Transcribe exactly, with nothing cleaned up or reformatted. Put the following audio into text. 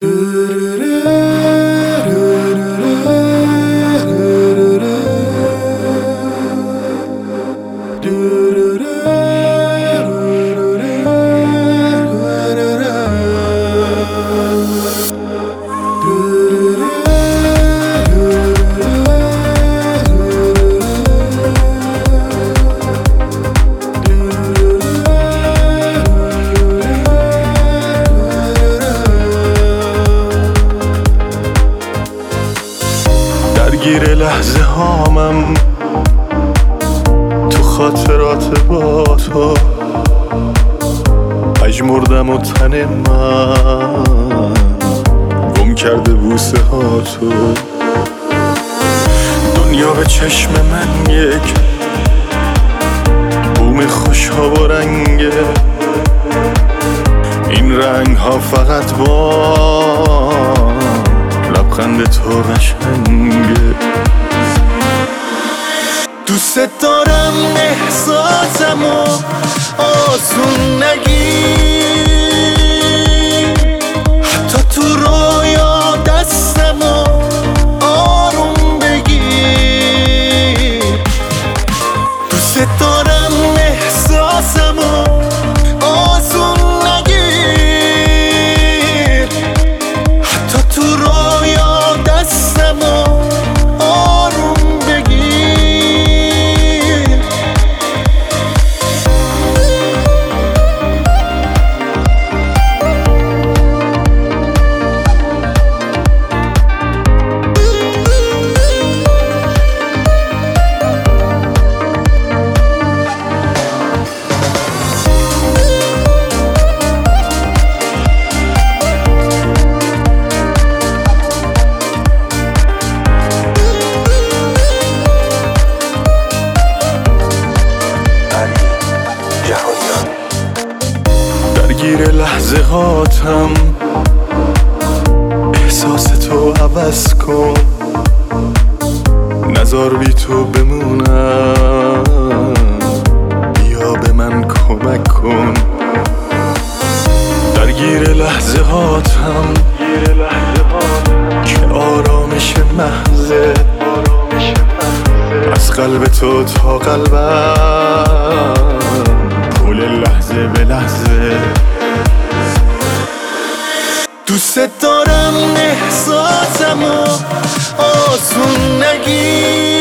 درگیر لحظه هامم تو خاطرات با تو، مجمردم و تن من گم کرده بوسه ها تو. دنیا به چشم من یک بوم خوش ها و رنگه، این رنگ ها فقط با لبخند تو قشنگه. دوست دارم احساسمو آسون نگیر، حتی تو رویا دستمو آروم بگیر. دوست دارم احساسمو آسون نگیر، حتی تو رویا دستمو آروم بگیر. درگیر لحظه هاتم، احساس تو عوض کن، نذار بی تو بمونم، بیا به من کمک کن. درگیر لحظه هاتم که آرامش محضه، از قلب تو تا قلبم پول لحظه به لحظه. دوست دارم احساسمو آسون نگیر،